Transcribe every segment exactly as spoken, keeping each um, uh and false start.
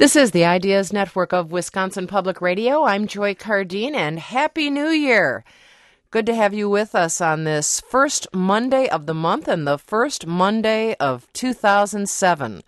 This is the Ideas Network of Wisconsin Public Radio. I'm Joy Cardine, and Happy New Year! Good to have you with us on this first Monday of the month and the first Monday of two thousand seven.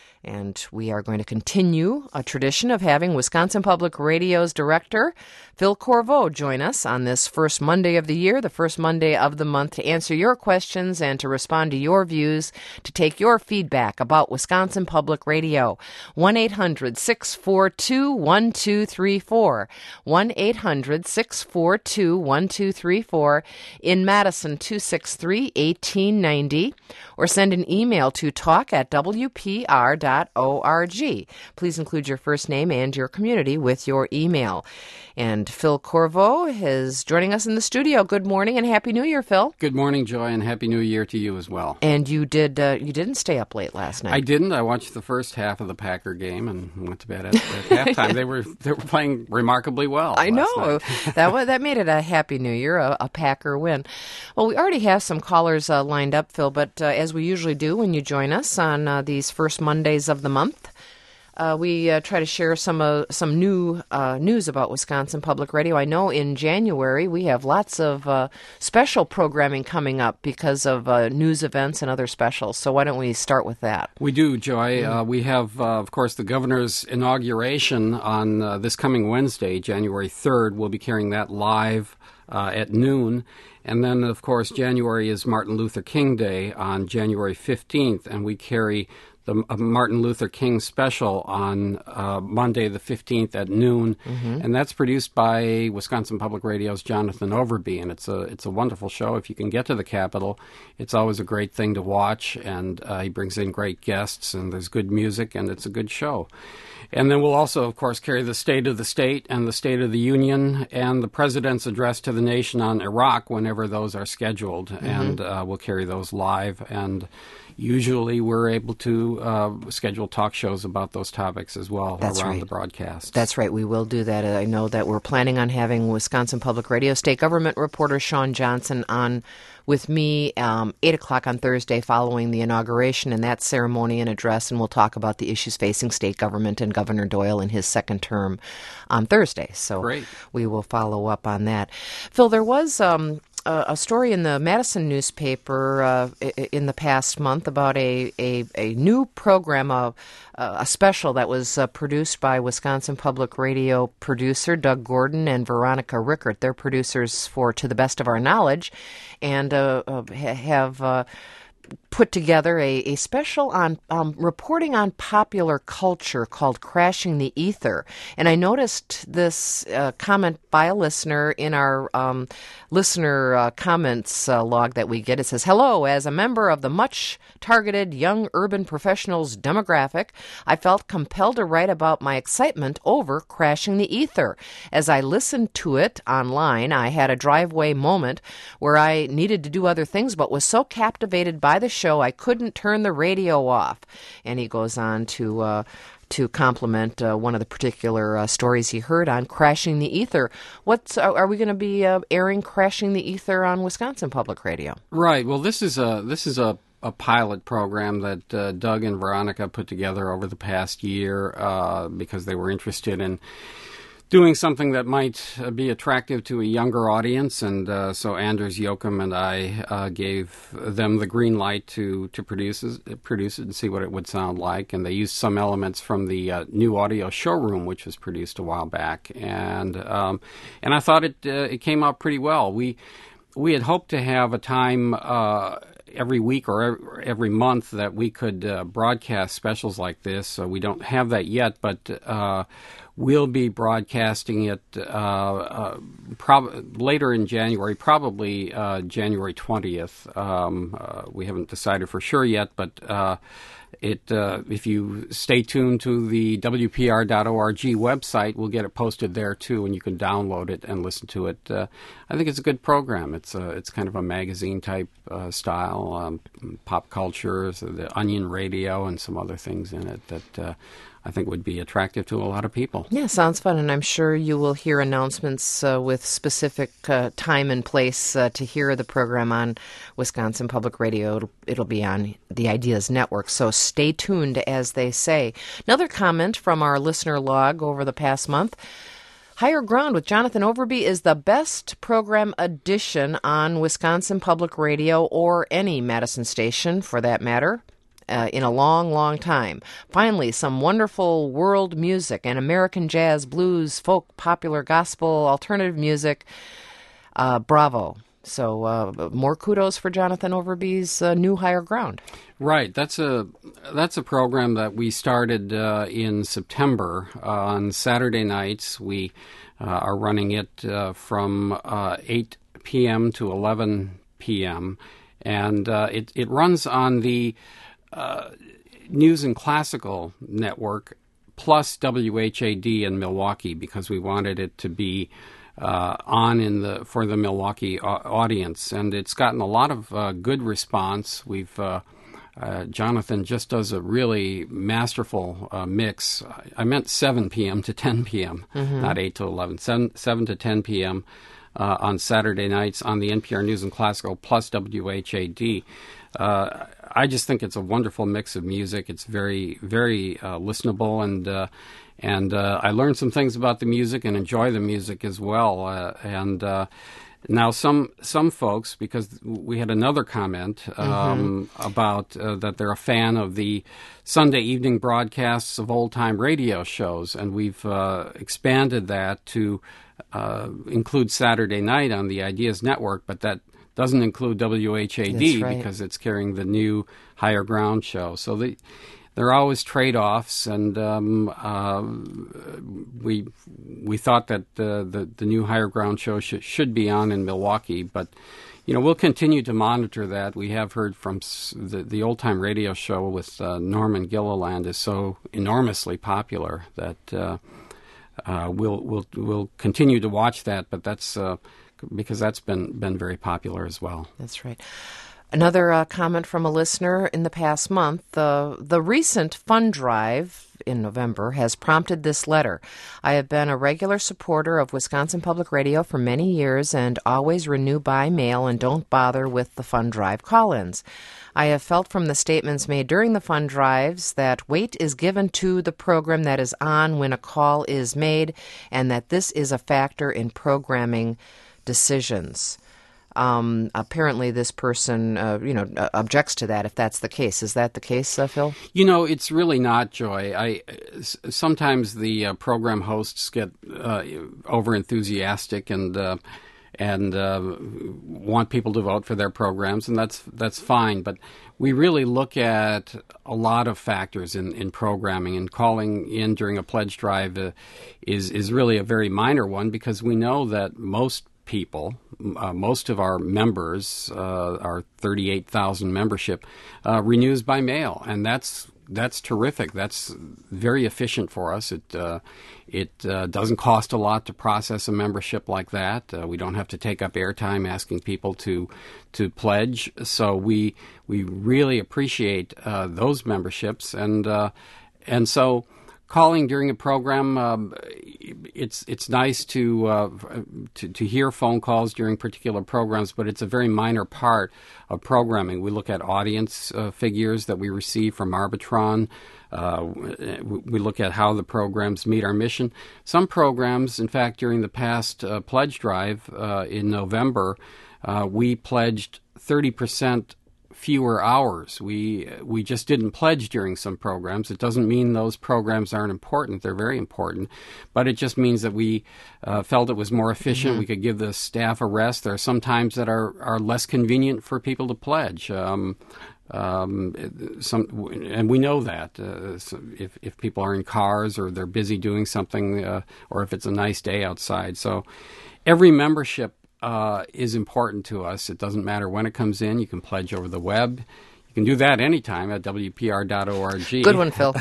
And we are going to continue a tradition of having Wisconsin Public Radio's director, Phil Corvo, join us on this first Monday of the year, the first Monday of the month, to answer your questions and to respond to your views, to take your feedback about Wisconsin Public Radio. one eight hundred six four two one two three four. one eight hundred six four two one two three four. In Madison, two six three one eight nine zero. Or send an email to talk at w p r dot org. Please include your first name and your community with your email. And Phil Corvo is joining us in the studio. Good morning and Happy New Year, Phil. Good morning, Joy, and Happy New Year to you as well. And you did uh, you didn't stay up late last night. I didn't. I watched the first half of the Packer game and went to bed at, at halftime. They were they were playing remarkably well. I know that was, that made it a Happy New Year, a, a Packer win. Well, we already have some callers uh, lined up, Phil, but uh, as we usually do when you join us on uh, these first Mondays of the month, Uh, we uh, try to share some uh, some new uh, news about Wisconsin Public Radio. I know in January we have lots of uh, special programming coming up because of uh, news events and other specials. So why don't we start with that? We do, Joy. Mm-hmm. Uh, we have, uh, of course, the governor's inauguration on uh, this coming Wednesday, January third. We'll be carrying that live uh, at noon. And then, of course, January is Martin Luther King Day on January fifteenth, and we carry the Martin Luther King special on uh, Monday the fifteenth at noon, mm-hmm. and that's produced by Wisconsin Public Radio's Jonathan Overby, and it's a it's a wonderful show. If you can get to the Capitol, it's always a great thing to watch, and uh, he brings in great guests, and there's good music, and it's a good show. And then we'll also, of course, carry the State of the State and the State of the Union and the President's address to the nation on Iraq whenever those are scheduled, mm-hmm. and uh, we'll carry those live. And usually we're able to uh, schedule talk shows about those topics as well. That's around right. the broadcast. That's right. We will do that. I know that we're planning on having Wisconsin Public Radio State Government reporter Sean Johnson on with me um, eight o'clock on Thursday following the inauguration and that ceremony and address, and we'll talk about the issues facing state government and Governor Doyle in his second term on Thursday. So Great. We will follow up on that. Phil, there was um, a, a story in the Madison newspaper uh, in the past month about a, a, a new program, of, uh, a special that was uh, produced by Wisconsin Public Radio producer Doug Gordon and Veronica Rickert. They're producers for To the Best of Our Knowledge, and uh, uh, have uh, put together a, a special on um, reporting on popular culture called Crashing the Ether. And I noticed this uh, comment by a listener in our um, listener uh, comments uh, log that we get. It says, "Hello, as a member of the much-targeted young urban professionals demographic, I felt compelled to write about my excitement over Crashing the Ether. As I listened to it online, I had a driveway moment where I needed to do other things, but was so captivated by the show I couldn't turn the radio off." And he goes on to uh, to compliment uh, one of the particular uh, stories he heard on Crashing the Ether. What's are, are we going to be uh, airing Crashing the Ether on Wisconsin Public Radio? Right. Well, this is a this is a a pilot program that uh, Doug and Veronica put together over the past year uh, because they were interested in doing something that might uh, be attractive to a younger audience, and uh, so Anders Jochum and I uh, gave them the green light to to produce it, produce it and see what it would sound like. And they used some elements from the uh, new audio showroom, which was produced a while back, and um, and I thought it uh, it came out pretty well. We we had hoped to have a time Uh, every week or every month that we could uh, broadcast specials like this. So we don't have that yet, but uh, we'll be broadcasting it uh, uh, prob- later in January, probably uh, January twentieth. Um, uh, we haven't decided for sure yet, but uh, it uh, if you stay tuned to the W P R dot org website, we'll get it posted there too, and you can download it and listen to it. Uh, I think it's a good program. It's a, it's kind of a magazine type uh, style, um, pop culture, so the Onion Radio, and some other things in it that uh, I think would be attractive to a lot of people. Yeah, sounds fun, and I'm sure you will hear announcements uh, with specific uh, time and place uh, to hear the program on Wisconsin Public Radio. It'll, it'll be on the Ideas Network, so stay tuned, as they say. Another comment from our listener log over the past month. Higher Ground with Jonathan Overby is the best program addition on Wisconsin Public Radio, or any Madison station for that matter, uh, in a long, long time. Finally, some wonderful world music and American jazz, blues, folk, popular, gospel, alternative music. Uh, bravo. So uh, more kudos for Jonathan Overby's uh, new Higher Ground. Right. That's a that's a program that we started uh, in September. Uh, on Saturday nights, we uh, are running it uh, from uh, eight p.m. to eleven p.m. And uh, it, it runs on the uh, News and Classical Network plus W H A D in Milwaukee, because we wanted it to be Uh, on in the for the Milwaukee uh, audience, and it's gotten a lot of uh, good response. We've uh, uh, Jonathan just does a really masterful uh, mix. I meant seven p.m. to ten p.m., mm-hmm. not eight to eleven. seven, seven to ten p.m. Uh, on Saturday nights on the N P R News and Classical plus W H A D. Uh, I just think it's a wonderful mix of music. It's very, very uh, listenable, and uh, and uh, I learned some things about the music and enjoy the music as well. Uh, and uh, now some some folks, because we had another comment um, mm-hmm. about uh, that they're a fan of the Sunday evening broadcasts of old-time radio shows, and we've uh, expanded that to uh, include Saturday night on the Ideas Network, but that doesn't include W H A D right. because it's carrying the new Higher Ground show. So the, there are always trade-offs, and um, uh, we we thought that uh, the the new Higher Ground show sh- should be on in Milwaukee, but you know we'll continue to monitor that. We have heard from s- the the old time radio show with uh, Norman Gilliland is so enormously popular that uh, uh, we'll we'll we'll continue to watch that, but that's. Uh, because that's been, been very popular as well. That's right. Another uh, comment from a listener in the past month. Uh, the recent fund drive in November has prompted this letter. I have been a regular supporter of Wisconsin Public Radio for many years and always renew by mail and don't bother with the fund drive call-ins. I have felt from the statements made during the fund drives that weight is given to the program that is on when a call is made, and that this is a factor in programming decisions. Um, apparently, this person, uh, you know, uh, objects to that. If that's the case, is that the case, uh, Phil? You know, it's really not, Joy. I s- sometimes the uh, program hosts get uh, over enthusiastic and uh, and uh, want people to vote for their programs, and that's that's fine. But we really look at a lot of factors in, in programming, and calling in during a pledge drive uh, is is really a very minor one, because we know that most people, uh, most of our members, uh, our thirty-eight thousand membership, uh, renews by mail, and that's that's terrific. That's very efficient for us. It uh, it uh, doesn't cost a lot to process a membership like that. Uh, we don't have to take up airtime asking people to to pledge. So we we really appreciate uh, those memberships, and uh, and so. Calling during a program, um, it's it's nice to, uh, to to hear phone calls during particular programs, but it's a very minor part of programming. We look at audience uh, figures that we receive from Arbitron. Uh, we look at how the programs meet our mission. Some programs, in fact, during the past uh, pledge drive uh, in November, uh, we pledged thirty percent fewer hours. We we just didn't pledge during some programs. It doesn't mean those programs aren't important. They're very important. But it just means that we uh, felt it was more efficient. Mm-hmm. We could give the staff a rest. There are some times that are, are less convenient for people to pledge. Um, um, some, and we know that. Uh, so if, if people are in cars or they're busy doing something, uh, or if it's a nice day outside. So every membership Uh, is important to us. It doesn't matter when it comes in. You can pledge over the web. You can do that anytime at W P R dot org. Good one, Phil.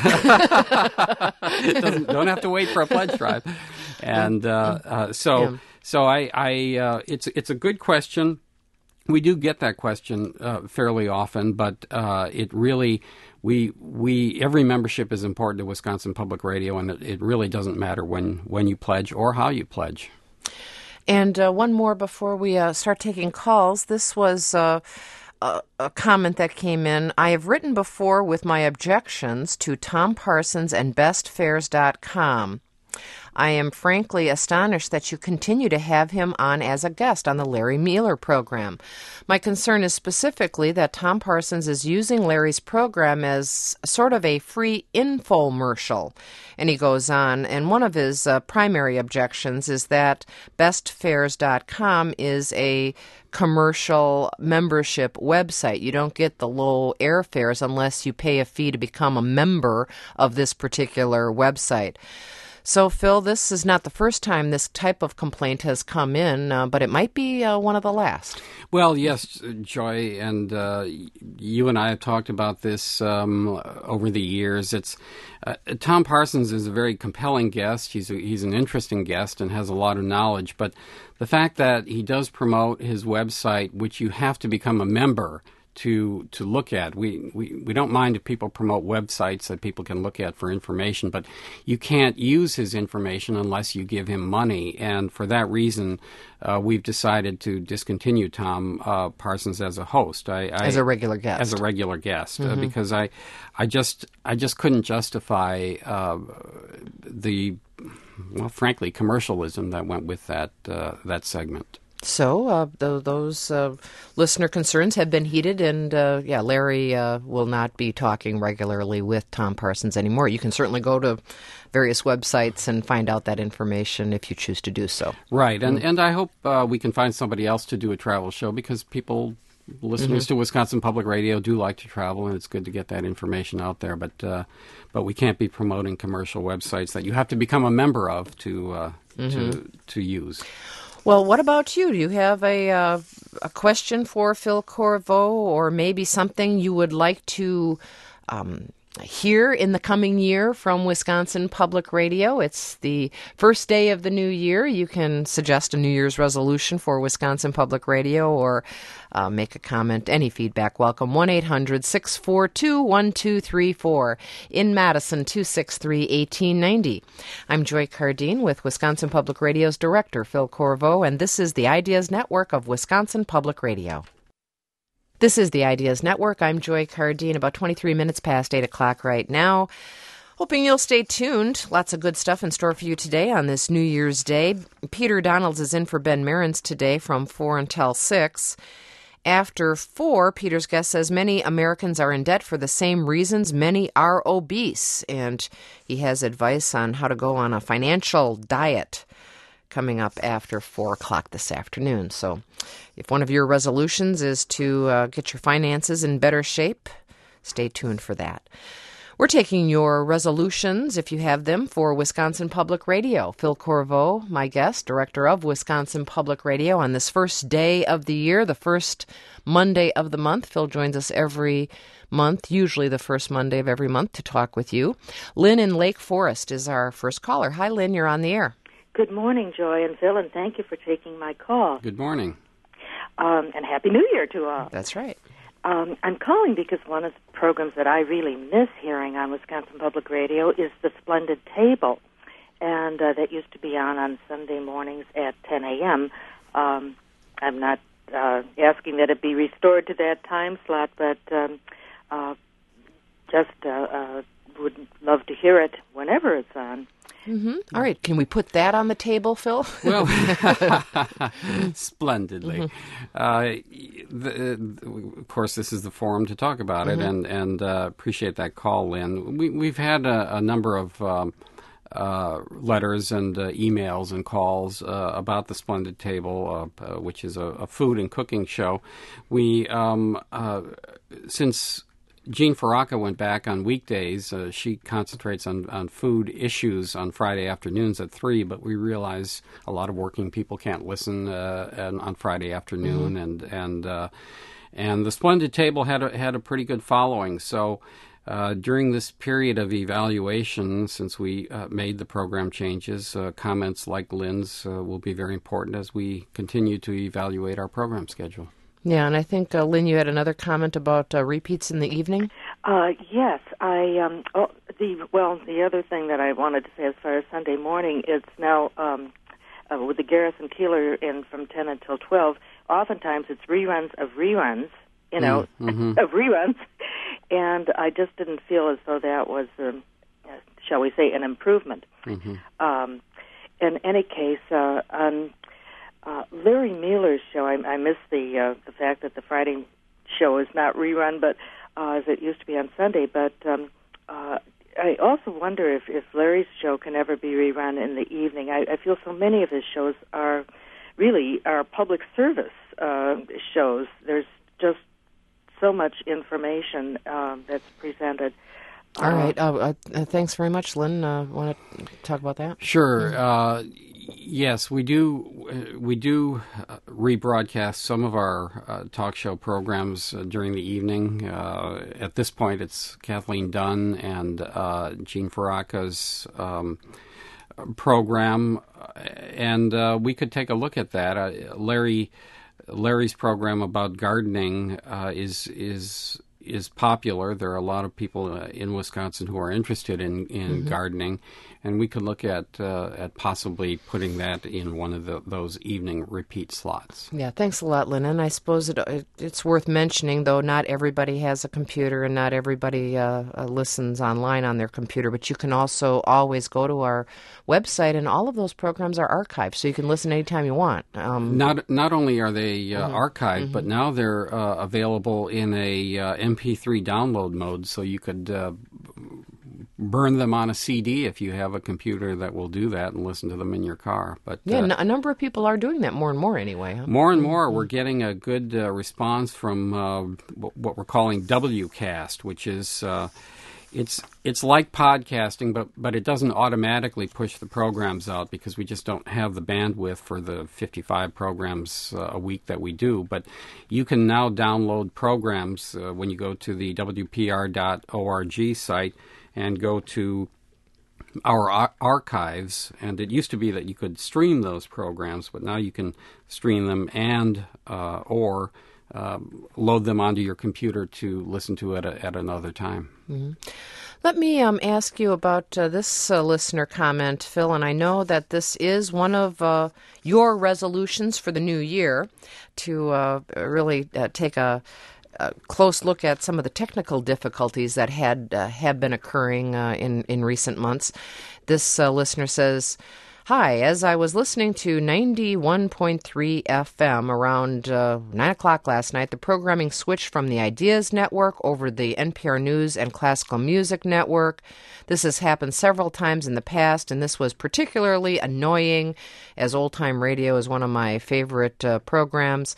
It doesn't, don't have to wait for a pledge drive. And uh, uh, so, yeah. so I, I uh, it's it's a good question. We do get that question uh, fairly often, but uh, it really we we every membership is important to Wisconsin Public Radio, and it, it really doesn't matter when when you pledge or how you pledge. And uh, one more before we uh, start taking calls. This was uh, a, a comment that came in. I have written before with my objections to Tom Parsons and best fares dot com. I am frankly astonished that you continue to have him on as a guest on the Larry Mueller program. My concern is specifically that Tom Parsons is using Larry's program as sort of a free infomercial. And he goes on, and one of his uh, primary objections is that best fares dot com is a commercial membership website. You don't get the low airfares unless you pay a fee to become a member of this particular website. So, Phil, this is not the first time this type of complaint has come in, uh, but it might be uh, one of the last. Well, yes, Joy, and uh, you and I have talked about this um, over the years. It's uh, Tom Parsons is a very compelling guest. He's a, he's an interesting guest and has a lot of knowledge. But the fact that he does promote his website, which you have to become a member to to look at. We, we we don't mind if people promote websites that people can look at for information, but you can't use his information unless you give him money. And for that reason, uh, we've decided to discontinue Tom uh, Parsons as a host. I, I, as a regular guest. As a regular guest, mm-hmm. uh, because I I just I just couldn't justify uh, the well, frankly, commercialism that went with that uh, that segment. So uh, th- those uh, listener concerns have been heeded, and uh, yeah, Larry uh, will not be talking regularly with Tom Parsons anymore. You can certainly go to various websites and find out that information if you choose to do so. Right, and mm-hmm. and I hope uh, we can find somebody else to do a travel show, because people, listeners mm-hmm. to Wisconsin Public Radio, do like to travel, and it's good to get that information out there. But uh, but we can't be promoting commercial websites that you have to become a member of to uh, mm-hmm. to to use. Well, what about you? Do you have a uh, a question for Phil Corvo, or maybe something you would like to um, hear in the coming year from Wisconsin Public Radio? It's the first day of the new year. You can suggest a New Year's resolution for Wisconsin Public Radio, or uh, make a comment. Any feedback welcome. one eight hundred six four two one two three four. In Madison, two six three one eight nine zero. I'm Joy Cardine with Wisconsin Public Radio's director, Phil Corvo, and this is the Ideas Network of Wisconsin Public Radio. This is the Ideas Network. I'm Joy Cardine, about twenty-three minutes past eight o'clock right now. Hoping you'll stay tuned. Lots of good stuff in store for you today on this New Year's Day. Peter Donalds is in for Ben Marins today from four until six. After four, Peter's guest says many Americans are in debt for the same reasons many are obese, and he has advice on how to go on a financial diet coming up after four o'clock this afternoon. So if one of your resolutions is to uh, get your finances in better shape, stay tuned for that. We're taking your resolutions, if you have them, for Wisconsin Public Radio. Phil Corvo, my guest, director of Wisconsin Public Radio, on this first day of the year, the first Monday of the month. Phil joins us every month, usually the first Monday of every month, to talk with you. Lynn in Lake Forest is our first caller. Hi, Lynn, you're on the air. Good morning, Joy and Phil, and thank you for taking my call. Good morning. Um, and Happy New Year to all. That's right. Um, I'm calling because one of the programs that I really miss hearing on Wisconsin Public Radio is The Splendid Table, and uh, that used to be on on Sunday mornings at ten a.m. Um, I'm not uh, asking that it be restored to that time slot, but um, uh, just uh, uh, would love to hear it whenever it's on. Mm-hmm. All right. Can we put that on the table, Phil? Well, splendidly. Mm-hmm. Uh, the, of course, this is the forum to talk about mm-hmm. it, and, and uh, appreciate that call, Lynn. We, we've had a, a number of um, uh, letters and uh, emails and calls uh, about the Splendid Table, uh, uh, which is a, a food and cooking show. We, um, uh, since Jean Faraka went back on weekdays. Uh, she concentrates on, on food issues on Friday afternoons at three, but we realize a lot of working people can't listen uh, and, on Friday afternoon, mm-hmm. and and uh, and the Splendid Table had a, had a pretty good following. So uh, during this period of evaluation, since we uh, made the program changes, uh, comments like Lynn's uh, will be very important as we continue to evaluate our program schedule. Yeah, and I think, uh, Lynn, you had another comment about uh, repeats in the evening? Uh, yes, I. Um, oh, the well, the other thing that I wanted to say as far as Sunday morning, it's now um, uh, with the Garrison Keillor in from ten until twelve. Oftentimes, it's reruns of reruns. You know, mm-hmm. of reruns, and I just didn't feel as though that was, um, shall we say, an improvement. Mm-hmm. Um, in any case, uh, on uh, Larry Mueller's show, I, I miss the uh, the fact that the Friday show is not rerun, but uh, as it used to be on Sunday. But um, uh, I also wonder if, if Larry's show can ever be rerun in the evening. I, I feel so many of his shows are really are public service uh, shows. There's just so much information um, that's presented. All uh, right. Uh, uh, thanks very much, Lynn. Uh, want to talk about that? Sure. Mm-hmm. Uh, yes, we do. Uh, we do uh, rebroadcast some of our uh, talk show programs uh, during the evening. Uh, at this point, it's Kathleen Dunn and uh, Gene Faraca's um, program, and uh, we could take a look at that. Uh, Larry. Larry's program about gardening uh, is is is popular. There are a lot of people uh, in Wisconsin who are interested in, in mm-hmm. gardening, and we could look at uh, at possibly putting that in one of the, those evening repeat slots. Yeah, thanks a lot, Lynn. And I suppose it, it, it's worth mentioning, though, not everybody has a computer and not everybody uh, uh, listens online on their computer, but you can also always go to our website, and all of those programs are archived, so you can listen anytime you want. Um, not not only are they uh, mm-hmm. archived, mm-hmm. but now they're uh, available in a uh, M P three download mode, so you could uh, burn them on a C D if you have a computer that will do that and listen to them in your car. But yeah, uh, a number of people are doing that more and more anyway. Huh? More and more, mm-hmm. we're getting a good uh, response from uh, what we're calling WCast, which is uh, it's it's like podcasting, but but it doesn't automatically push the programs out because we just don't have the bandwidth for the fifty-five programs uh, a week that we do. But you can now download programs uh, when you go to the W P R dot org site and go to our ar- archives. And it used to be that you could stream those programs, but now you can stream them and uh, or uh, load them onto your computer to listen to it at, at another time. Mm-hmm. Let me um, ask you about uh, this uh, listener comment, Phil, and I know that this is one of uh, your resolutions for the new year to uh, really uh, take a, a close look at some of the technical difficulties that had uh, have been occurring uh, in, in recent months. This uh, listener says, "Hi, as I was listening to ninety-one point three F M around uh, nine o'clock last night, the programming switched from the Ideas Network over the N P R News and Classical Music Network. This has happened several times in the past, and this was particularly annoying, as old-time radio is one of my favorite uh, programs.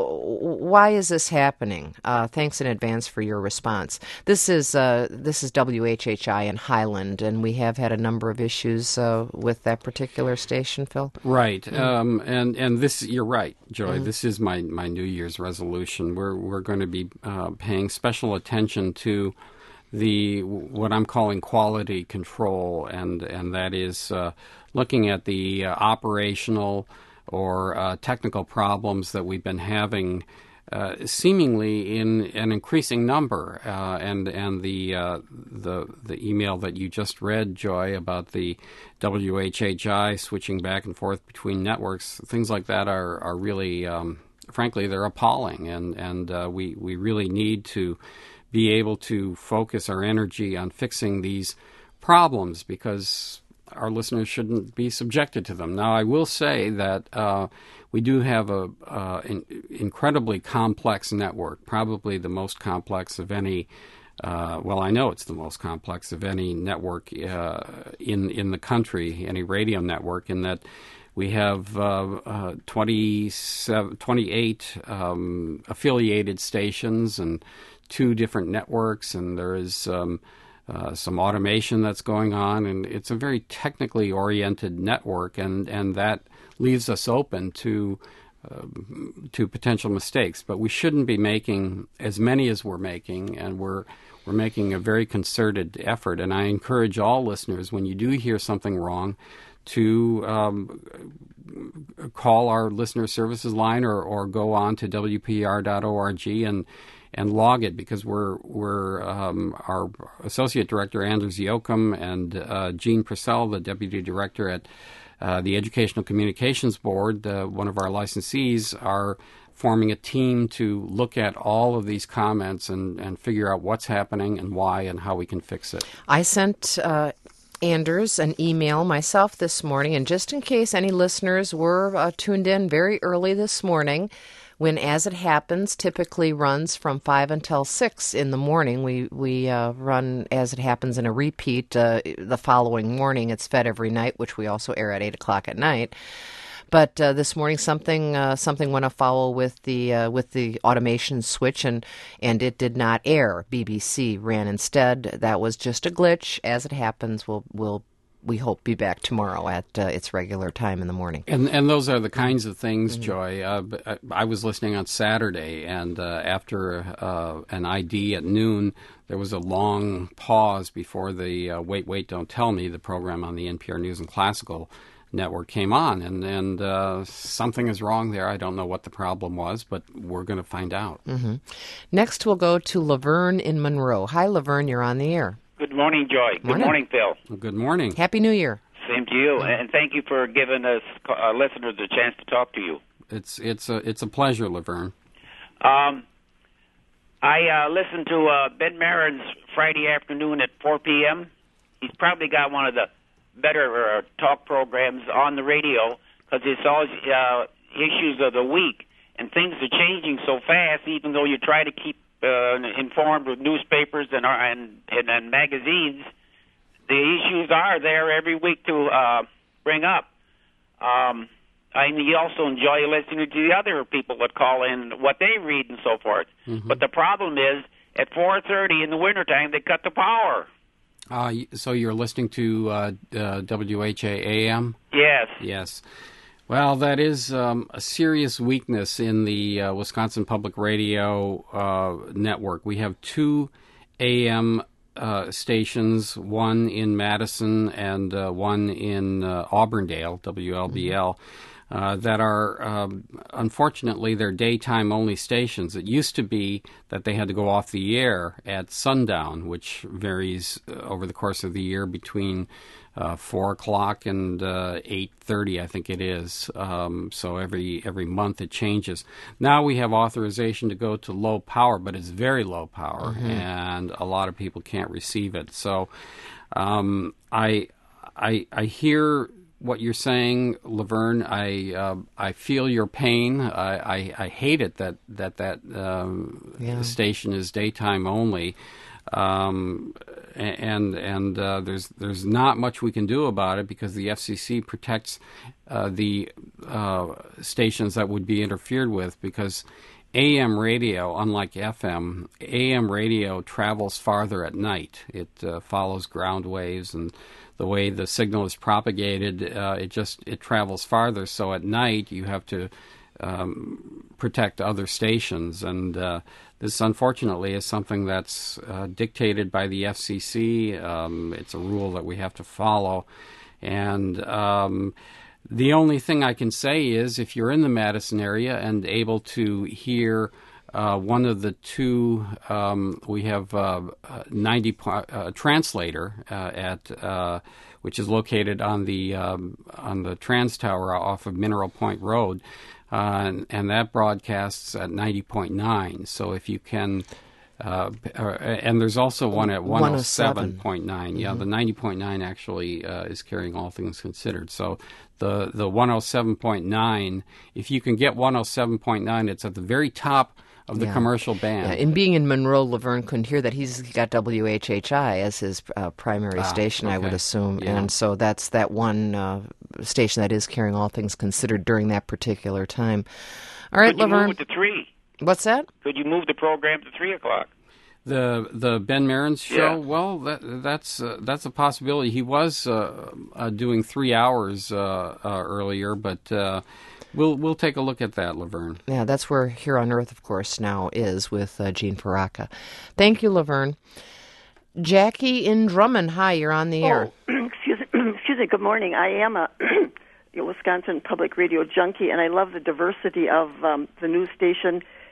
Why is this happening? Uh, thanks in advance for your response." This is uh, this is W H H I in Highland, and we have had a number of issues uh, with that particular station, Phil. Right, mm-hmm. um, and and this you're right, Joy. Mm-hmm. This is my, my New Year's resolution. We're we're going to be uh, paying special attention to the what I'm calling quality control, and and that is uh, looking at the uh, operational or uh, technical problems that we've been having, uh, seemingly in an increasing number. Uh, and and the uh, the the email that you just read, Joy, about the W H H I switching back and forth between networks, things like that are are really, um, frankly, they're appalling, and and uh, we we really need to be able to focus our energy on fixing these problems because our listeners shouldn't be subjected to them. Now, I will say that uh, we do have a uh, an incredibly complex network, probably the most complex of any. Uh, well, I know it's the most complex of any network uh, in in the country, any radio network, in that we have uh, uh, twenty-seven, twenty-eight um, affiliated stations and two different networks, and there is um, uh, some automation that's going on, and it's a very technically oriented network, and, and that leaves us open to uh, to potential mistakes. But we shouldn't be making as many as we're making, and we're we're making a very concerted effort. And I encourage all listeners, when you do hear something wrong, to um, call our listener services line or, or go on to W P R dot org and and log it, because we're we're um, our associate director Anders Jochum and uh, Gene Purcell, the deputy director at uh, the Educational Communications Board, uh, one of our licensees, are forming a team to look at all of these comments and, and figure out what's happening and why and how we can fix it. I sent uh, Anders an email myself this morning, and just in case any listeners were uh, tuned in very early this morning, when As It Happens typically runs from five until six in the morning. We we uh, run As It Happens in a repeat uh, the following morning. It's fed every night, which we also air at eight o'clock at night. But uh, this morning, something uh, something went afoul with the uh, with the automation switch, and, and it did not air. B B C ran instead. That was just a glitch. As It Happens, we'll we'll we hope be back tomorrow at uh, its regular time in the morning. And and those are the kinds of things, mm-hmm. Joy. Uh, I was listening on Saturday, and uh, after uh, an I D at noon, there was a long pause before the uh, Wait, Wait, Don't Tell Me, the program on the N P R News and Classical Network, came on, and, and uh, something is wrong there. I don't know what the problem was, but we're going to find out. Mm-hmm. Next, we'll go to Laverne in Monroe. Hi, Laverne, you're on the air. Good morning, Joy. Good Morning. morning, Phil. Well, good morning. Happy New Year. Same to you, and thank you for giving us uh, listeners a chance to talk to you. It's it's a it's a pleasure, Laverne. Um, I uh, listened to uh, Ben Marin's Friday afternoon at four p.m. He's probably got one of the better uh, talk programs on the radio, because it's all uh, issues of the week, and things are changing so fast. Even though you try to keep uh, informed with newspapers and, and and and magazines, the issues are there every week to uh, bring up. Um, I also enjoy listening to the other people that call in, what they read and so forth. Mm-hmm. But the problem is, at four thirty in the wintertime, they cut the power. Uh, so you're listening to uh, uh, W H A A M? Yes. Yes. Well, that is um, a serious weakness in the uh, Wisconsin Public Radio uh, network. We have two A M uh, stations, one in Madison and uh, one in uh, Auburndale, W L B L. Uh, that are, um, unfortunately, they're daytime-only stations. It used to be that they had to go off the air at sundown, which varies uh, over the course of the year between uh, four o'clock and uh, eight thirty, I think it is. Um, so every every month it changes. Now we have authorization to go to low power, but it's very low power, mm-hmm. and a lot of people can't receive it. So um, I, I, I hear what you're saying, Laverne. I uh, I feel your pain. I, I, I hate it that that that um, yeah. station is daytime only, um, and and uh, there's there's not much we can do about it, because the F C C protects uh, the uh, stations that would be interfered with, because A M radio, unlike F M, A M radio travels farther at night. It uh, follows ground waves, and the way the signal is propagated, uh, it just it travels farther. So at night you have to um, protect other stations, and uh, this unfortunately is something that's uh, dictated by the F C C. Um, it's a rule that we have to follow, and um, the only thing I can say is, if you're in the Madison area and able to hear Uh, one of the two, um, we have uh, ninety uh, translator uh, at uh, which is located on the um, on the Trans Tower off of Mineral Point Road, uh, and, and that broadcasts at ninety point nine. So if you can, uh, uh, and there's also one at one oh seven point nine. Mm-hmm. Yeah, the ninety point nine actually uh, is carrying All Things Considered. So the the one oh seven point nine, if you can get one oh seven point nine, it's at the very top of the yeah. commercial band. Yeah. And being in Monroe, Laverne couldn't hear that. He's got W H H I as his uh, primary ah, station, okay. I would assume. Yeah. And so that's that one uh, station that is carrying All Things Considered during that particular time. All right, Could you Laverne. move it to three? What's that? Could you move the program to three o'clock? The the Ben Marin's show. Yeah. Well, that, that's uh, that's a possibility. He was uh, uh, doing three hours uh, uh, earlier, but uh, we'll we'll take a look at that, Laverne. Yeah, that's where Here on Earth, of course, now is with uh, Gene Faraca. Thank you, Laverne. Jackie in Drummond. Hi, you're on the air. Oh, excuse, excuse me. Good morning. I am a Wisconsin Public Radio junkie, and I love the diversity of um, the news station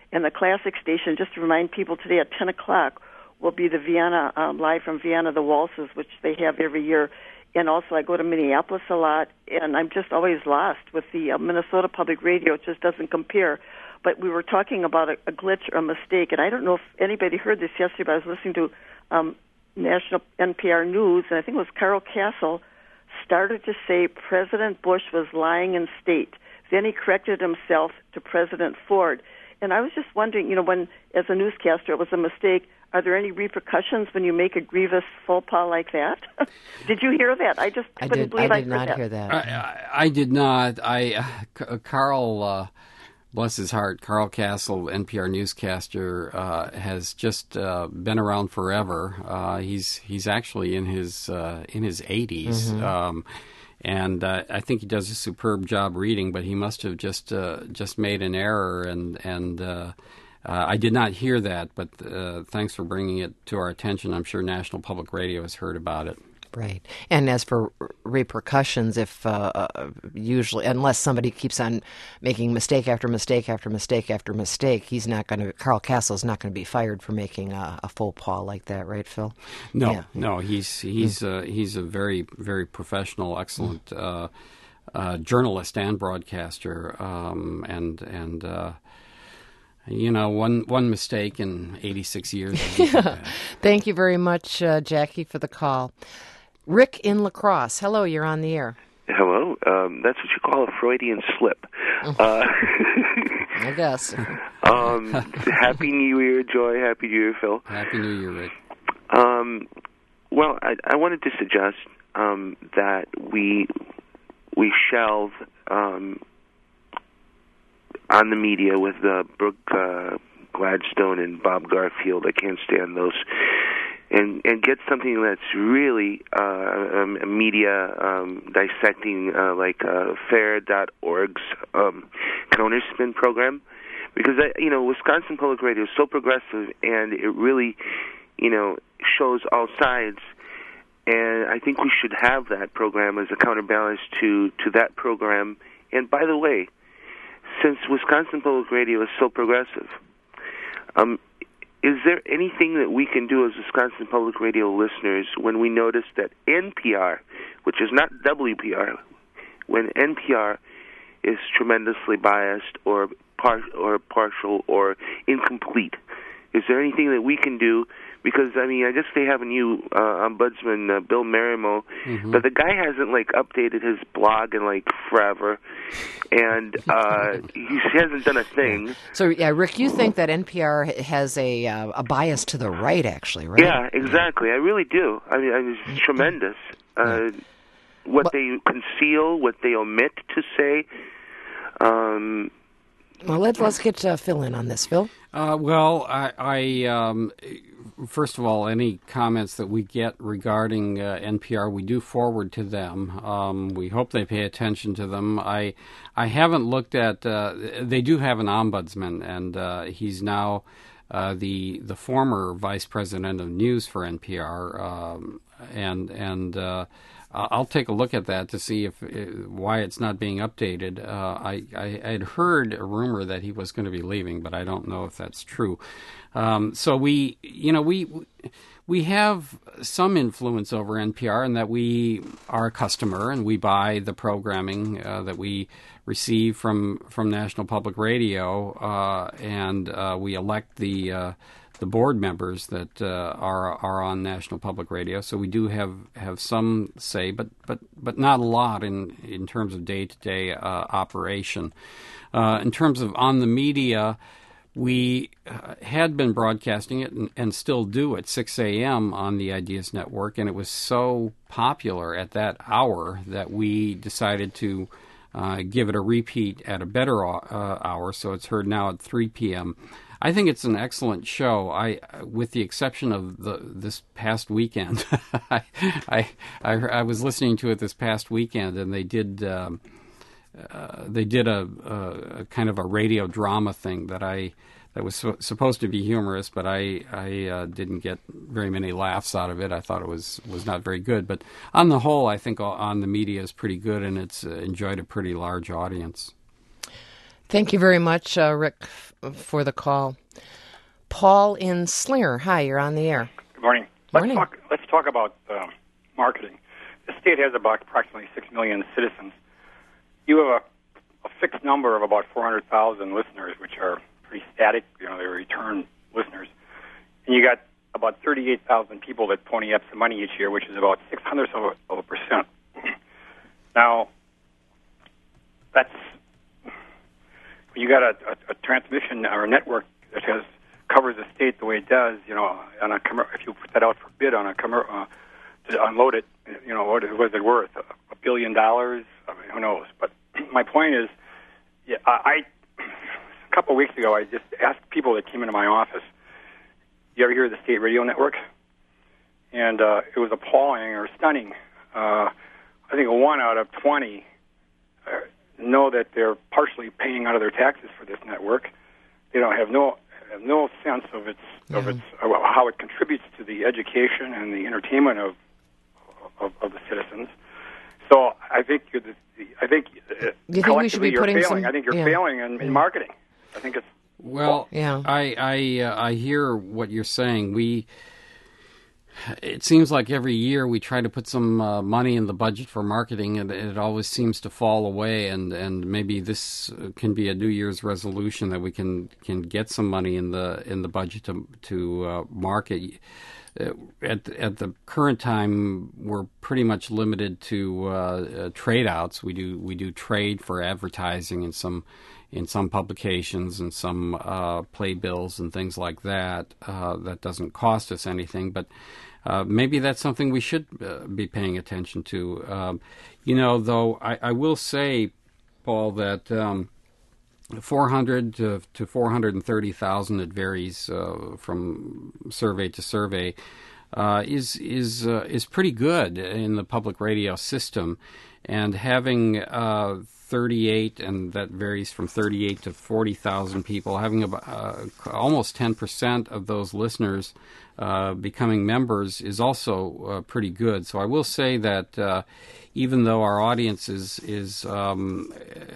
And the classic station, just to remind people, today at ten o'clock will be the Vienna, um, live from Vienna, the waltzes, which they have every year. And also I go to Minneapolis a lot, and I'm just always lost with the uh, Minnesota Public Radio. It just doesn't compare. But we were talking about a, a glitch or a mistake, and I don't know if anybody heard this yesterday, but I was listening to um, National N P R News, and I think it was Carl Castle started to say President Bush was lying in state. Then he corrected himself to President Ford. And I was just wondering, you know, when, as a newscaster, it was a mistake, are there any repercussions when you make a grievous faux pas like that? Did you hear that? I just I couldn't did, believe I I did heard not that. hear that. I, I, I did not. I uh, Carl, uh, bless his heart, Carl Castle, N P R newscaster, uh, has just uh, been around forever. Uh, he's he's actually in his uh, in his eighties. Mm-hmm. Um, And uh, I think he does a superb job reading, but he must have just uh, just made an error, and and uh, uh, I did not hear that. But uh, thanks for bringing it to our attention. I'm sure National Public Radio has heard about it. Right. And as for repercussions, if uh, uh, usually, unless somebody keeps on making mistake after mistake after mistake after mistake, he's not going to, Carl Castle's not going to be fired for making a, a faux pas like that, right, Phil? No, yeah. no, he's he's mm. uh, he's a very, very professional, excellent mm. uh, uh, journalist and broadcaster, um, and and. Uh, You know, one one mistake in eighty-six years. Yeah. Thank you very much, uh, Jackie, for the call. Rick in La Crosse. Hello, you're on the air. Hello. Um, that's what you call a Freudian slip. uh, I guess. um, Happy New Year, Joy. Happy New Year, Phil. Happy New Year, Rick. Um, well, I, I wanted to suggest um, that we we shelve um, on the media with uh, Brooke uh, Gladstone and Bob Garfield. I can't stand those. And and get something that's really uh, um, media um, dissecting, uh, like uh, fair dot org's um, Counterspin program, because uh, you know Wisconsin Public Radio is so progressive, and it really, you know, shows all sides. And I think we should have that program as a counterbalance to to that program. And by the way, since Wisconsin Public Radio is so progressive, um, is there anything that we can do as Wisconsin Public Radio listeners when we notice that N P R, which is not W P R, when N P R is tremendously biased or par- or partial or incomplete, is there anything that we can do? Because, I mean, I guess they have a new uh, ombudsman, uh, Bill Merimo, mm-hmm. but the guy hasn't, like, updated his blog in, like, forever, and uh, he hasn't done a thing. So, yeah, Rick, you think that N P R has a uh, a bias to the right, actually, right? Yeah, exactly. I really do. I mean, I mean it's tremendous. Uh, what but, they conceal, what they omit to say. Um, well, let, let's get uh, Phil in on this. Phil? Uh, well, I... I um, First of all, any comments that we get regarding uh, N P R, we do forward to them. Um, we hope they pay attention to them. I I haven't looked at. Uh, they do have an ombudsman, and uh, he's now uh, the the former vice president of news for N P R, um, and and. Uh, I'll take a look at that to see if uh, why it's not being updated. Uh, I, I had heard a rumor that he was going to be leaving, but I don't know if that's true. Um, so we, you know, we we have some influence over N P R in that we are a customer and we buy the programming uh, that we receive from from National Public Radio, uh, and uh, we elect the. Uh, the board members that uh, are are on National Public Radio, so we do have, have some say, but, but, but not a lot in, in terms of day-to-day uh, operation. Uh, in terms of on the media, we uh, had been broadcasting it and, and still do at six a.m. on the Ideas Network, and it was so popular at that hour that we decided to uh, give it a repeat at a better uh, hour, so it's heard now at three p.m., I think it's an excellent show. I, with the exception of the this past weekend, I, I, I I was listening to it this past weekend, and they did um, uh, they did a, a, a kind of a radio drama thing that I that was so, supposed to be humorous, but I I uh, didn't get very many laughs out of it. I thought it was was not very good. But on the whole, I think On the Media is pretty good, and it's uh, enjoyed a pretty large audience. Thank you very much, uh, Rick, f- for the call. Paul in Slinger. Hi, you're on the air. Good morning. Morning. Let's talk, let's talk about um, marketing. The state has about approximately six million citizens. You have a, a fixed number of about four hundred thousand listeners, which are pretty static. You know, they're return listeners. And you got about thirty-eight thousand people that pony up some money each year, which is about six hundredths of a, of a percent. Now, that's when you got a, a, a transmission or a network that has covers the state the way it does, you know, on a commer- if you put that out for bid on a commer- uh, to unload it, you know, what is, what is it worth? A, a billion dollars? I mean, who knows? But my point is, yeah, I, I a couple of weeks ago, I just asked people that came into my office, you ever hear of the state radio network? And uh, it was appalling or stunning. Uh, I think one out of twenty uh, know that they're partially paying out of their taxes for this network. They don't have no have no sense of its yeah. of its of how it contributes to the education and the entertainment of of, of the citizens. So I think you're the, I think uh, you think collectively we should be you're putting failing. some, I think you're yeah. failing in, in marketing. I think it's Well, yeah. I I uh, I hear what you're saying. We it seems like every year we try to put some uh, money in the budget for marketing, and it always seems to fall away. And, and maybe this can be a New Year's resolution that we can, can get some money in the in the budget to to uh, market. At at the current time, we're pretty much limited to uh, uh, trade outs. We do we do trade for advertising in some in some publications and some uh, playbills and things like that. Uh, that doesn't cost us anything, but uh, maybe that's something we should uh, be paying attention to. Um, you know, though, I, I will say, Paul, that um, four hundred to, to four hundred thirty thousand, it varies uh, from survey to survey, uh, is is uh, is pretty good in the public radio system, and having uh, thirty-eight, and that varies from thirty-eight to forty thousand people, having about, uh, almost ten percent of those listeners uh, becoming members is also uh, pretty good. So I will say that uh, even though our audience is is um,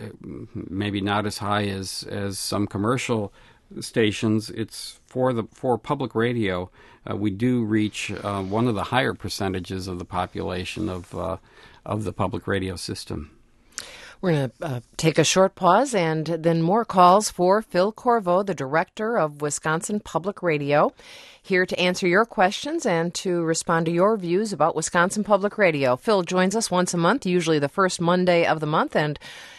maybe not as high as, as some commercial stations, it's for the for public radio. Uh, we do reach uh, one of the higher percentages of the population of uh, of the public radio system. We're going to uh, take a short pause and then more calls for Phil Corvo, the director of Wisconsin Public Radio, here to answer your questions and to respond to your views about Wisconsin Public Radio. Phil joins us once a month, usually the first Monday of the month, and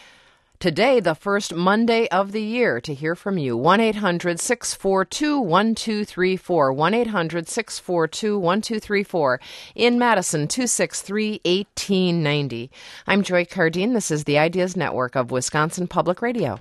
today, the first Monday of the year, to hear from you. one eight hundred six four two one two three four. one eight hundred six four two one two three four. In Madison, two six three one eight nine zero. I'm Joy Cardine. This is the Ideas Network of Wisconsin Public Radio.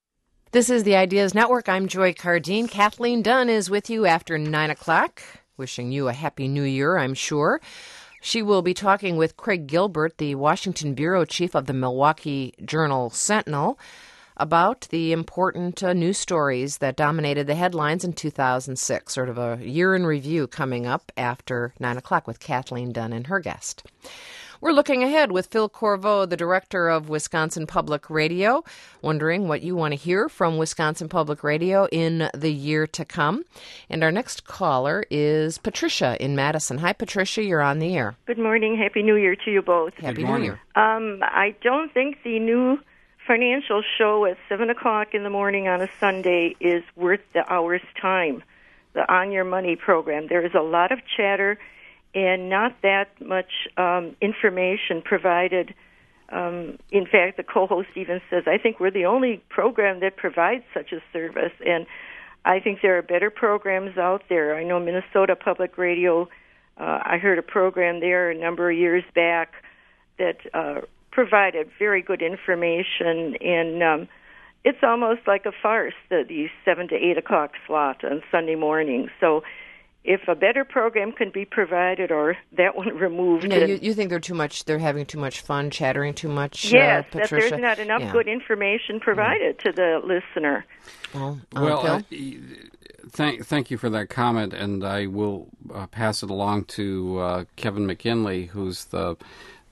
This is the Ideas Network. I'm Joy Cardine. Kathleen Dunn is with you after nine o'clock. Wishing you a happy new year, I'm sure. She will be talking with Craig Gilbert, the Washington bureau chief of the Milwaukee Journal-Sentinel, about the important uh, news stories that dominated the headlines in two thousand six. Sort of a year in review coming up after nine o'clock with Kathleen Dunn and her guest. We're looking ahead with Phil Corvo, the director of Wisconsin Public Radio, wondering what you want to hear from Wisconsin Public Radio in the year to come. And our next caller is Patricia in Madison. Hi, Patricia. You're on the air. Good morning. Happy New Year to you both. Happy New Year. Um, I don't think the new financial show at seven o'clock in the morning on a Sunday is worth the hour's time, the On Your Money program. There is a lot of chatter and not that much um, information provided. Um, in fact, the co-host even says, I think we're the only program that provides such a service. And I think there are better programs out there. I know Minnesota Public Radio, uh, I heard a program there a number of years back that uh, provided very good information. And um, it's almost like a farce, the, the seven to eight o'clock slot on Sunday morning. So if a better program can be provided or that one removed. No, you, you think they're too much, they're having too much fun, chattering too much, yes, uh, Patricia? that there's not enough yeah. good information provided yeah. to the listener. Well, uh, well Phil? uh, thank, thank you for that comment, and I will uh, pass it along to uh, Kevin McKinley, who's the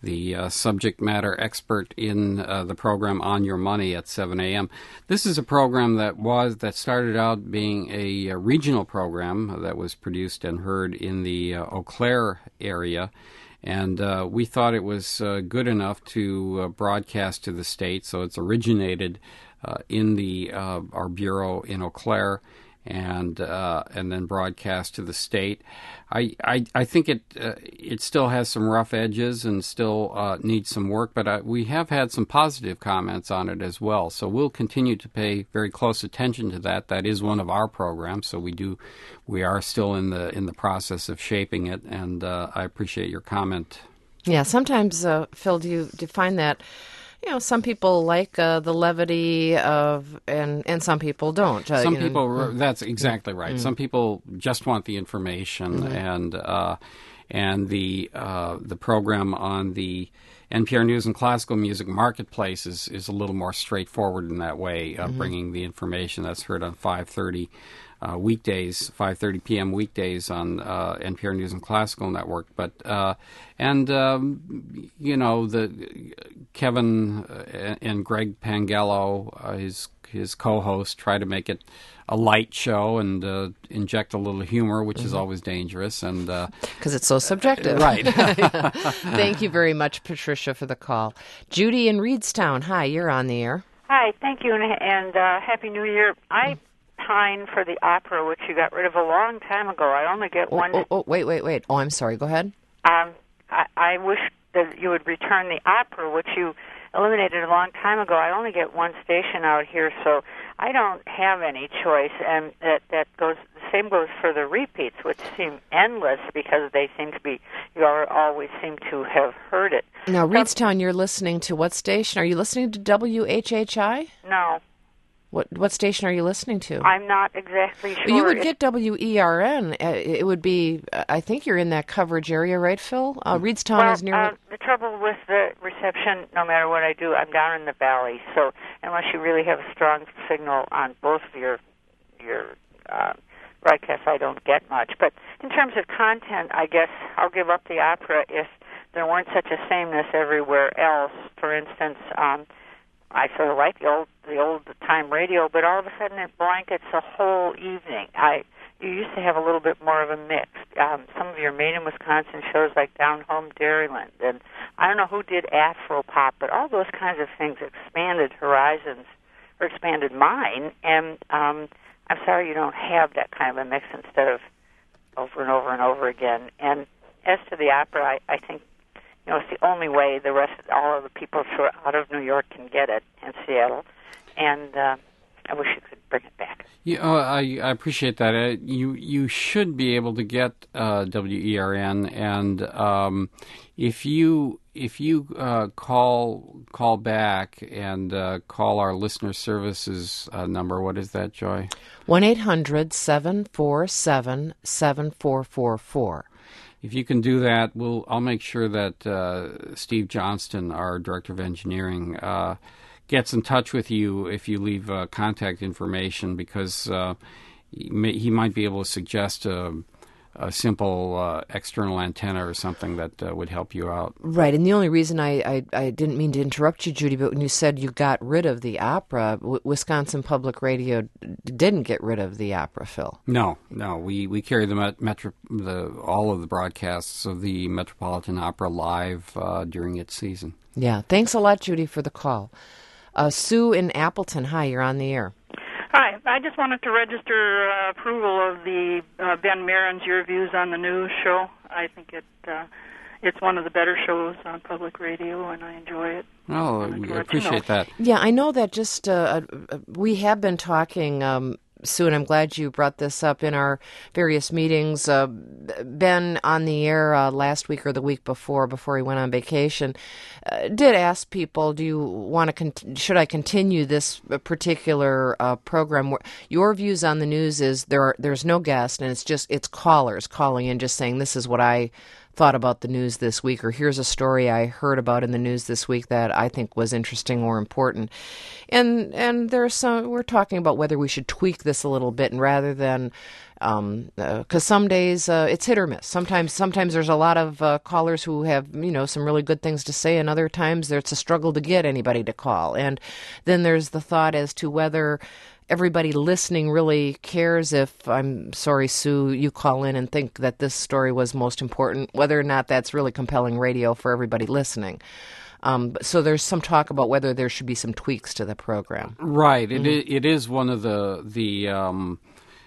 the uh, subject matter expert in uh, the program On Your Money at seven a.m. This is a program that was that started out being a, a regional program that was produced and heard in the uh, Eau Claire area. And uh, we thought it was uh, good enough to uh, broadcast to the state, so it's originated uh, in the uh, our bureau in Eau Claire, and uh, and then broadcast to the state. I I, I think it uh, it still has some rough edges and still uh, needs some work, but uh, we have had some positive comments on it as well. So we'll continue to pay very close attention to that. That is one of our programs, so we do we are still in the in the process of shaping it, and uh, I appreciate your comment. Yeah, sometimes, uh, Phil, do you, do you find that, you know, some people like uh, the levity of, and, and some people don't. Uh, some you know. people, mm. that's exactly right. Mm. Some people just want the information, mm-hmm. and uh, and the uh, the program on the N P R News and Classical Music Marketplace is, is a little more straightforward in that way, uh, mm-hmm. bringing the information that's heard on five thirty uh, weekdays, five thirty p.m. weekdays on uh, N P R News and Classical Network. But uh, and um, you know, the Kevin and Greg Pangello, uh, his his co-host, try to make it a light show and uh, inject a little humor, which mm-hmm. is always dangerous, and because uh, it's so subjective, right? Yeah. Thank you very much, Patricia, for the call. Judy in Reedstown, hi, you're on the air. Hi, thank you, and, and uh, Happy New Year. I pine for the opera, which you got rid of a long time ago. I only get oh, one. Oh, oh, wait, wait, wait. Oh, I'm sorry. Go ahead. Um, I, I wish that you would return the opera, which you eliminated a long time ago. I only get one station out here, so I don't have any choice, and that that goes. The same goes for the repeats, which seem endless because they seem to be. You always seem to have heard it. Now, Reedstown, you're listening to what station? Are you listening to W H H I? No. What what station are you listening to? I'm not exactly sure. You would get W E R N. Uh, it would be. Uh, I think you're in that coverage area, right, Phil? Uh, Reedstown well, is near. Uh, the trouble with the reception, no matter what I do, I'm down in the valley. So unless you really have a strong signal on both of your your uh, broadcasts, I don't get much. But in terms of content, I guess I'll give up the opera if there weren't such a sameness everywhere else. For instance. Um, I sort of like the old the old time radio, but all of a sudden it blankets a whole evening. I you used to have a little bit more of a mix. Um, some of your Made in Wisconsin shows like Down Home Dairyland, and I don't know who did Afro Pop, but all those kinds of things expanded horizons or expanded mine. And um, I'm sorry you don't have that kind of a mix instead of over and over and over again. And as to the opera, I, I think. You know, it's the only way the rest, all of the people out of New York can get it in Seattle, and uh, I wish you could bring it back. Yeah, uh, I, I appreciate that. Uh, you you should be able to get uh, W E R N, and um, if you if you uh, call call back and uh, call our listener services uh, number, what is that, Joy? one eight hundred seven four seven seven four four four. If you can do that, we'll. I'll make sure that uh, Steve Johnston, our director of engineering, uh, gets in touch with you if you leave uh, contact information, because uh, he, may, he might be able to suggest a, a simple uh, external antenna or something that uh, would help you out. Right, and the only reason I, I, I didn't mean to interrupt you, Judy, but when you said you got rid of the opera, w- Wisconsin Public Radio didn't get rid of the opera, Phil. No, no, we, we carry the met, metro the all of the broadcasts of the Metropolitan Opera live uh, during its season. Yeah, thanks a lot, Judy, for the call. Uh, Sue in Appleton, hi, you're on the air. Hi, I just wanted to register uh, approval of the uh, Ben Marin's Your Views on the News show. I think it uh, it's one of the better shows on public radio, and I enjoy it. Oh, I appreciate you know. that. Yeah, I know that just uh, we have been talking, um, Sue, and I'm glad you brought this up in our various meetings. Uh, Ben, on the air uh, last week or the week before, before he went on vacation, uh, did ask people, do you want to, con- should I continue this particular uh, program? Your views on the news is there are, there's no guest, and it's just, it's callers calling in just saying, this is what I thought about the news this week, or here's a story I heard about in the news this week that I think was interesting or important. And and there's some, we're talking about whether we should tweak this a little bit, and rather than, um, uh 'cause some days uh, it's hit or miss. Sometimes, sometimes there's a lot of uh, callers who have, you know, some really good things to say, and other times there's a struggle to get anybody to call. And then there's the thought as to whether everybody listening really cares if, I'm sorry, Sue, you call in and think that this story was most important, whether or not that's really compelling radio for everybody listening. Um, so there's some talk about whether there should be some tweaks to the program. Right. Mm-hmm. It, it is one of the, the um,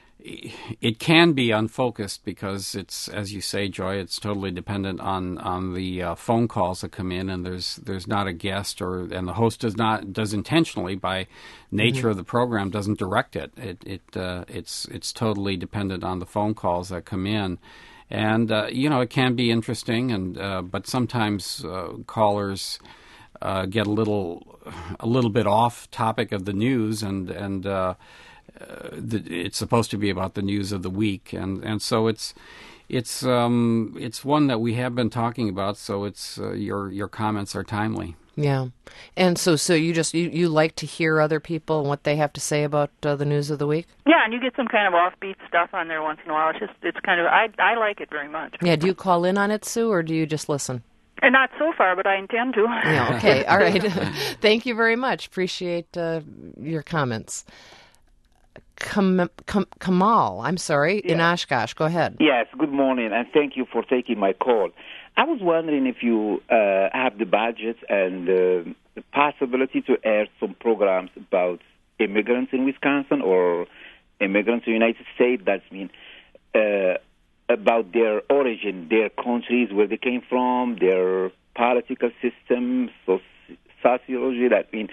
it can be unfocused because it's, as you say, Joy, it's totally dependent on, on the uh, phone calls that come in, and there's there's not a guest, or and the host does not does intentionally, by nature mm-hmm. of the program, doesn't direct it. It it uh, it's it's totally dependent on the phone calls that come in. And, uh, you know, it can be interesting, and uh, but sometimes uh, callers uh, get a little a little bit off topic of the news, and and uh, uh, the, it's supposed to be about the news of the week, and, and so it's it's um, it's one that we have been talking about. So it's uh, your your comments are timely. Yeah, and so so you just you, you like to hear other people and what they have to say about uh, the news of the week? Yeah, and you get some kind of offbeat stuff on there once in a while. It's just it's kind of I I like it very much. Yeah, do you call in on it, Sue, or do you just listen? And not so far, but I intend to. Yeah, okay, all right. Thank you very much. Appreciate uh, your comments. Kam- Kam- Kamal, I'm sorry, yeah. in Oshkosh. Go ahead. Yes, good morning, and thank you for taking my call. I was wondering if you uh, have the budget and uh, the possibility to air some programs about immigrants in Wisconsin or immigrants in the United States. That's mean uh, about their origin, their countries, where they came from, their political system, so sociology. That mean,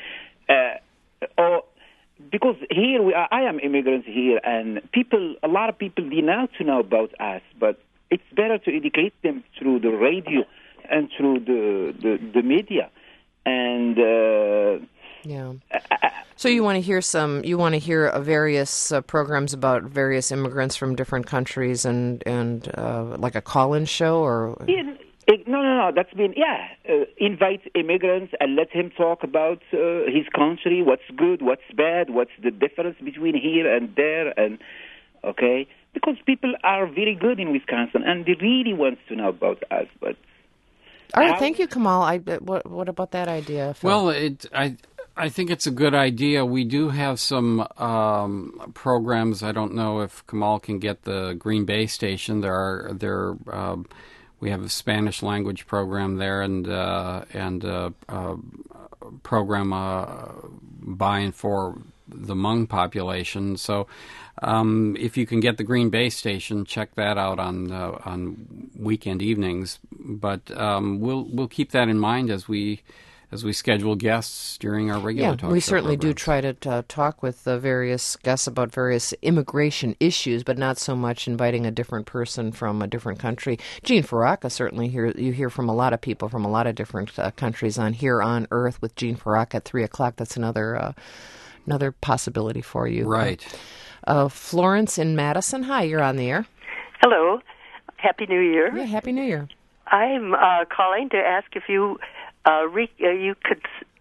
uh, or because here we are, I am immigrants here, and people, a lot of people need now to know about us, but it's better to educate them through the radio and through the the, the media, and uh, yeah. So you want to hear some? You want to hear uh, various uh, programs about various immigrants from different countries, and and uh, like a call-in show, or yeah, no, no, no. That's been yeah. Uh, invite immigrants and let him talk about uh, his country, what's good, what's bad, what's the difference between here and there, and okay. Because people are very good in Wisconsin, and they really want to know about us. But all right, how... thank you, Kamal. I, what, what about that idea, Phil? Well, it, I I think it's a good idea. We do have some um, programs. I don't know if Kamal can get the Green Bay station. There are there uh, we have a Spanish language program there, and uh, and uh, uh, program uh, by and for the Hmong population. So. Um, if you can get the Green Bay station, check that out on uh, on weekend evenings. But um, we'll we'll keep that in mind as we as we schedule guests during our regular yeah, talk we show certainly programs. do try to uh, talk with uh, various guests about various immigration issues, but not so much inviting a different person from a different country. Gene Faraka, certainly hear you hear from a lot of people from a lot of different uh, countries on Here on Earth with Gene Faraka at three o'clock. That's another uh, another possibility for you. Right. Uh, Uh, Florence in Madison. Hi, you're on the air. Hello. Happy New Year. Yeah, Happy New Year. I'm uh, calling to ask if you uh, re- uh, you could.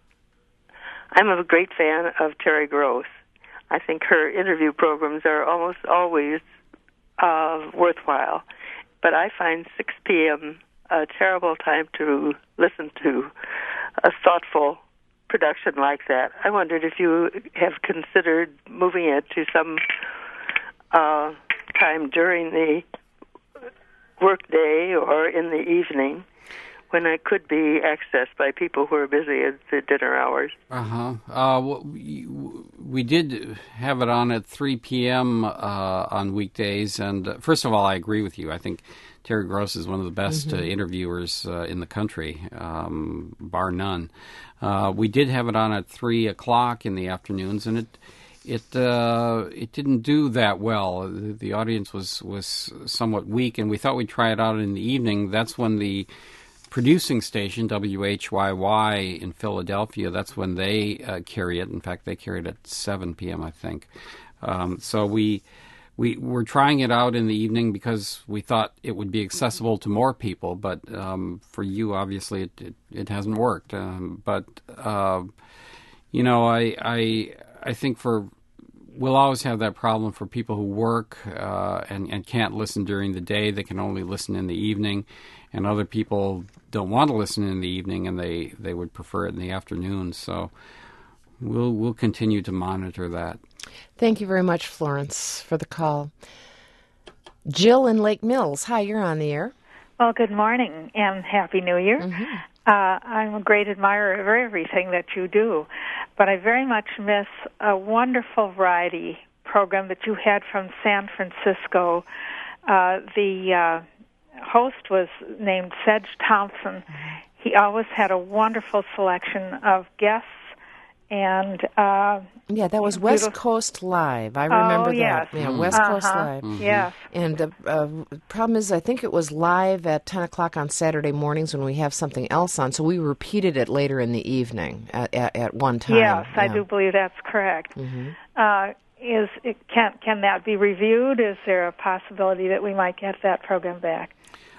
I'm a great fan of Terry Gross. I think her interview programs are almost always uh, worthwhile, but I find six p.m. a terrible time to listen to a thoughtful production like that. I wondered if you have considered moving it to some uh, time during the workday or in the evening when it could be accessed by people who are busy at the dinner hours. Uh-huh. Uh, we, we did have it on at three p.m. Uh, on weekdays, and uh, first of all, I agree with you. I think Terry Gross is one of the best mm-hmm. uh, interviewers uh, in the country, um, bar none. Uh, we did have it on at three o'clock in the afternoons, and it it uh, it didn't do that well. The, the audience was, was somewhat weak, and we thought we'd try it out in the evening. That's when the producing station, W H Y Y in Philadelphia, that's when they uh, carry it. In fact, they carry it at seven p.m., I think. Um, so we we were trying it out in the evening because we thought it would be accessible to more people. But um, for you, obviously, it it, it hasn't worked. Um, but uh, you know, I I I think for we'll always have that problem for people who work uh, and, and can't listen during the day. They can only listen in the evening. And other people don't want to listen in the evening, and they, they would prefer it in the afternoon. So we'll we'll continue to monitor that. Thank you very much, Florence, for the call. Jill in Lake Mills. Hi, you're on the air. Well, good morning and Happy New Year. Mm-hmm. Uh, I'm a great admirer of everything that you do, but I very much miss a wonderful variety program that you had from San Francisco. Uh, the uh, host was named Sedge Thompson. Mm-hmm. He always had a wonderful selection of guests. And uh, yeah, that was West Coast Live. I remember oh, yes. that. Yeah, mm. West uh-huh. Coast Live. Mm-hmm. Yes. And the uh, problem is, I think it was live at ten o'clock on Saturday mornings when we have something else on. So we repeated it later in the evening at at, at one time. Yes, yeah. I do believe that's correct. Mm-hmm. Uh, is it, can can that be reviewed? Is there a possibility that we might get that program back?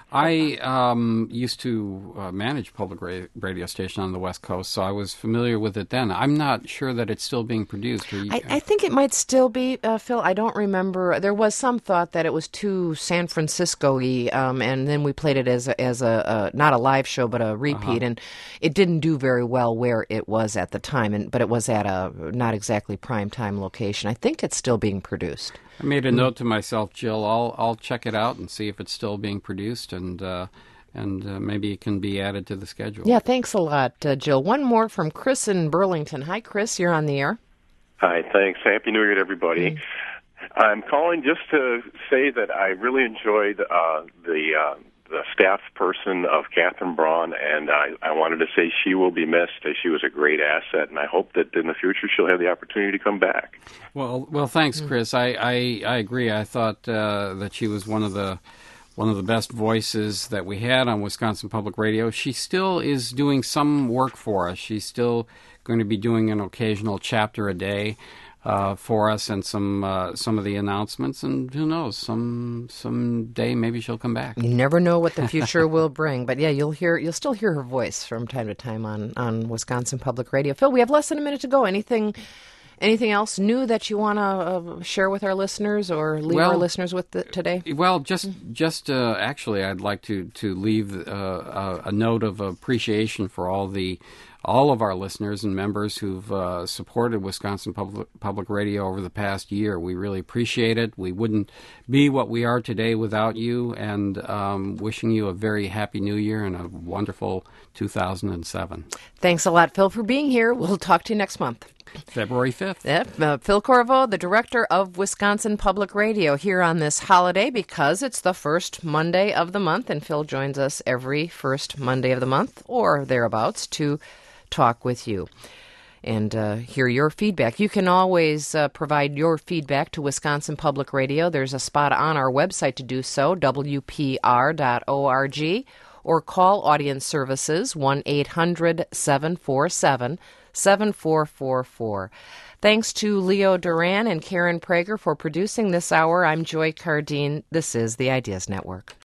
I um, used to uh, manage public ra- radio station on the West Coast, so I was familiar with it then. I'm not sure that it's still being produced. You, I, I think it might still be, uh, Phil. I don't remember. There was some thought that it was too San Francisco-y, um, and then we played it as a, as a, a not a live show, but a repeat, uh-huh. and it didn't do very well where it was at the time, and but it was at a not exactly prime time location. I think it's still being produced. I made a note to myself, Jill. I'll I'll check it out and see if it's still being produced, and uh, and uh, maybe it can be added to the schedule. Yeah, thanks a lot, uh, Jill. One more from Chris in Burlington. Hi, Chris. You're on the air. Hi, thanks. Happy New Year to everybody. Mm-hmm. I'm calling just to say that I really enjoyed uh, the uh, the staff person of Catherine Braun, and I, I wanted to say she will be missed. As she was a great asset, and I hope that in the future she'll have the opportunity to come back. Well, well, thanks, Chris. I, I, I agree. I thought uh, that she was one of the one of the best voices that we had on Wisconsin Public Radio. She still is doing some work for us. She's still going to be doing an occasional chapter a day uh, for us, and some uh, some of the announcements. And who knows, some some day maybe she'll come back. You never know what the future will bring, but yeah, you'll hear you'll still hear her voice from time to time on on Wisconsin Public Radio. Phil, we have less than a minute to go. Anything? Anything else new that you want to uh, share with our listeners or leave well, our listeners with the, today? Well, just just uh, actually, I'd like to to leave uh, a, a note of appreciation for all the all of our listeners and members who've uh, supported Wisconsin Public Public Radio over the past year. We really appreciate it. We wouldn't be what we are today without you. And um, wishing you a very happy New Year and a wonderful two thousand seven. Thanks a lot, Phil, for being here. We'll talk to you next month. February fifth. Yep. Uh, Phil Corvo, the director of Wisconsin Public Radio, here on this holiday because it's the first Monday of the month, and Phil joins us every first Monday of the month or thereabouts to talk with you and uh, hear your feedback. You can always uh, provide your feedback to Wisconsin Public Radio. There's a spot on our website to do so, W P R dot org, or call Audience Services, one eight hundred seven four seven seven four four four. Thanks to Leo Duran and Karen Prager for producing this hour. I'm Joy Cardine. This is the Ideas Network.